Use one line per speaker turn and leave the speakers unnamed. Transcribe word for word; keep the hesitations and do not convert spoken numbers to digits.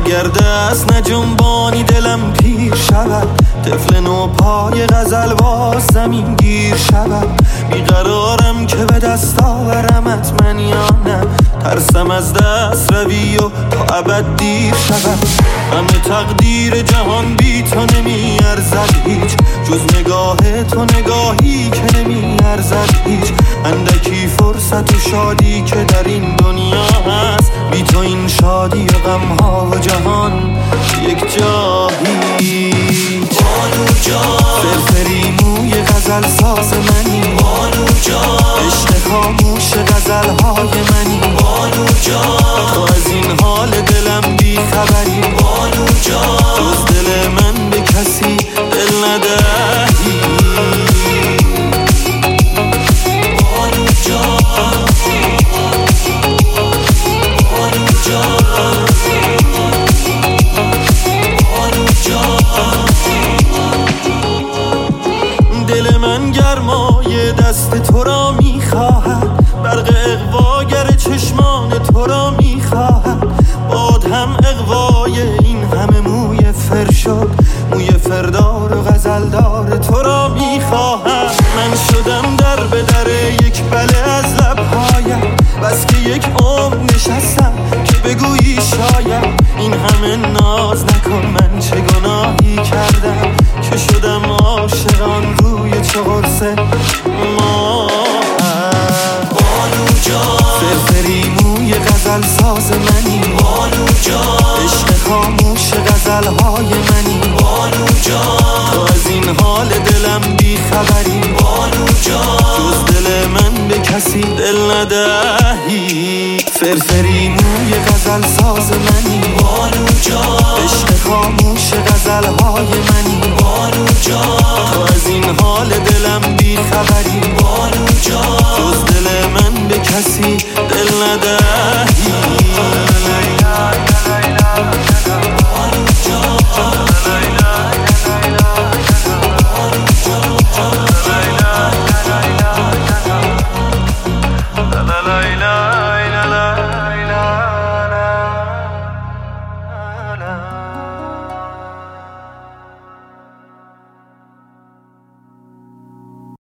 اگر دست نجنبانی دلم پیر شود، طفل نو پای غزل باز زمین گیر شود. بیقرارم که به دست آورمت من یا نه، ترسم از دست روی و تا ابد دیر شود. همه تقدیر جهان بی تو نمی ارزد هیچ، جز نگاه تو نگاهی که نمی ارزد هیچ. اندکی فرصت و شادی که در این دنیا هست، بی تو این شادی و غم ها و جهان یک جا هیچ. بانو جان فرفری موی غزل ساز منی، بانو جان عشق خاموش غزل های منی، بانو جان تو از این حال دلم بی خبری، بانو جان جز دل من به کسی دل ندهی. بانو جان بانو جان بانو جان. دل من گرمای دست تو را میخواهد، برق اغواگر چشمان تو را میخواهد. باد هم اغوای این همه موی فر شد، موی فردار و غزلدار تو را میخواهد. من شدم در به در یک بله از لبهایم، بس که یک عمر نشستم که بگویی شاید. این همه ناز نکن، من چه گناهی کردم که شدم عاشقان روی چه قرصه ما. بانو جان فرفری موی غزل ساز منی، بانو جان عشق خاموش غزل های منی، بانو جان تو از این حال دلم بی خبری، بانو جان جز دل من به کسی دل ندهی. فرفری موی غزل ساز منی، بانو جان عشق خاموش غزل های منی، بانو جان